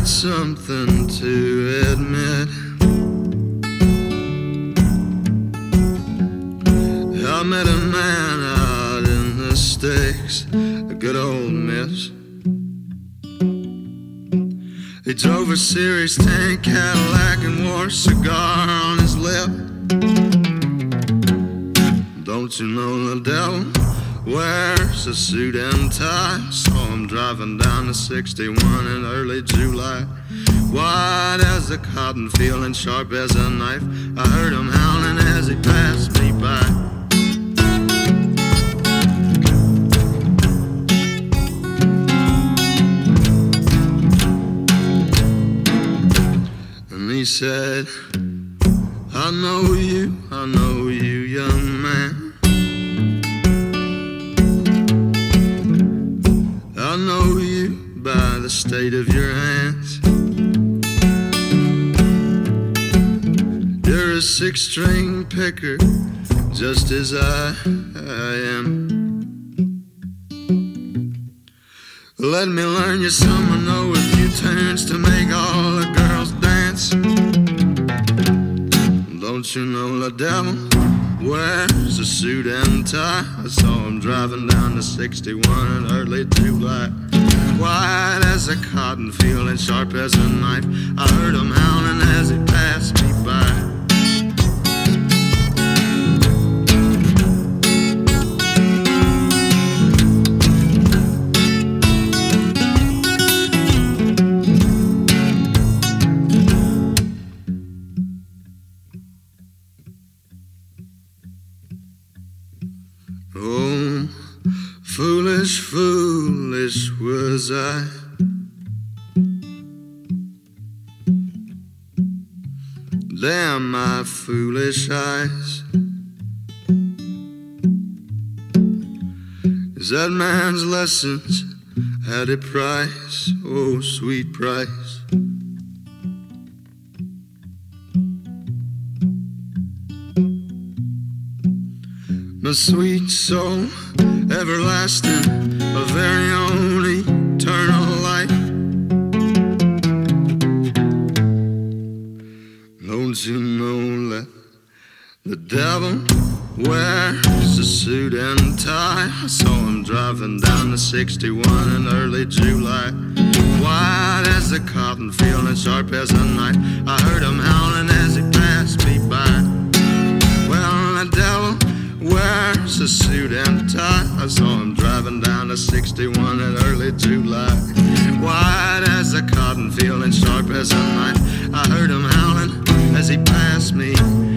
something to admit. I met a man out in the sticks, a good old miss. He drove a Series 10 Cadillac and wore a cigar on his lip. Don't you know the devil wears a suit and tie? Saw him driving down the 61 in early July. Wide as a cotton field and sharp as a knife. I heard him howling as he passed me by. And he said, I know you, young man. I know you by the state of your hands. You're a six-string picker, just as I am. Let me learn you some, I know a few turns to make all the girls dance. Don't you know the devil wears a suit and tie? I saw him driving down the 61 in early July. Wide as a cotton field and sharp as a knife. I heard him howling as he passed me by. Oh, foolish, foolish was I. Damn my foolish eyes. Is that man's lessons at a price? Oh, sweet price. My sweet soul, everlasting, a very own eternal life. Don't you know that the devil wears a suit and tie? I saw him driving down the 61 in early July. Wide as a cotton field and sharp as a knife. I heard him howling as he passed me by. Well, the devil wears a suit and tie. I saw him driving down the 61 in early July. Wide as a cotton field and sharp as a knife. I heard him howling as he passed me